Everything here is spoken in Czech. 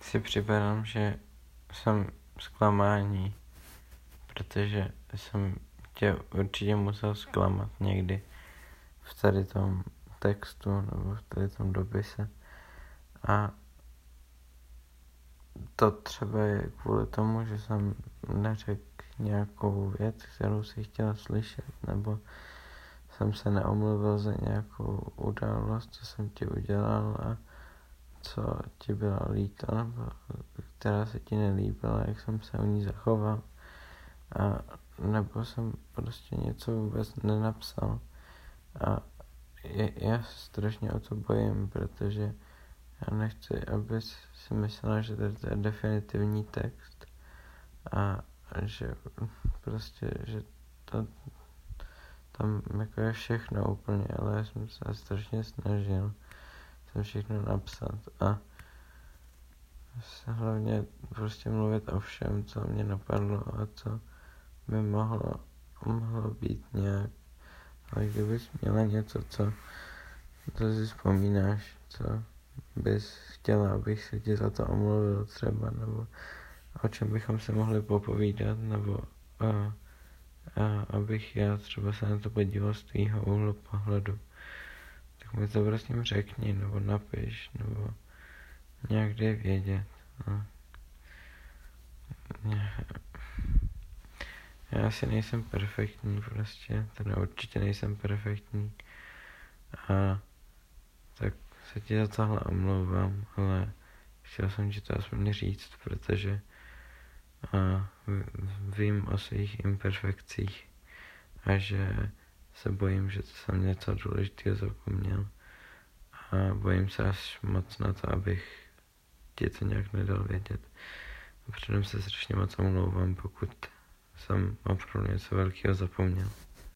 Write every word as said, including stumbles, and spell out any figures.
si připadám, že jsem zklamání, protože jsem tě určitě musel zklamat někdy v tady tom textu nebo v tady tom dopise. A to třeba je kvůli tomu, že jsem neřekl nějakou věc, kterou si chtěla slyšet, nebo jsem se neomluvil za nějakou událost, co jsem ti udělal a co ti byla líto, nebo která se ti nelíbila, jak jsem se o ní zachoval. A nebo jsem prostě něco vůbec nenapsal. A je, já se strašně o to bojím, protože já nechci, aby si myslela, že to je definitivní text a že prostě, že to tam jako je všechno úplně, ale já jsem se strašně snažil jsem všechno napsat a hlavně prostě mluvit o všem, co mě napadlo a co by mohlo, mohlo být nějak. Ale kdybys měla něco, co, co si vzpomínáš, co bys chtěla, abych se ti za to omluvil třeba, nebo o čem bychom se mohli popovídat, nebo a, a, abych já třeba se na to podíval z tvýho úhlu pohledu, tak mi to prostě řekni, nebo napiš, nebo nějak dej vědět. No. Já asi nejsem perfektní prostě, teda určitě nejsem perfektní a tak se ti za tohle omlouvám, ale chtěl jsem ti to aspoň říct, protože a vím o svých imperfekcích a že se bojím, že to jsem něco důležitého zapomněl a bojím se až moc na to, abych ti to nějak nedal vědět. A předem se strašně moc omlouvám, pokud jsem opravdu něco velkého zapomněl.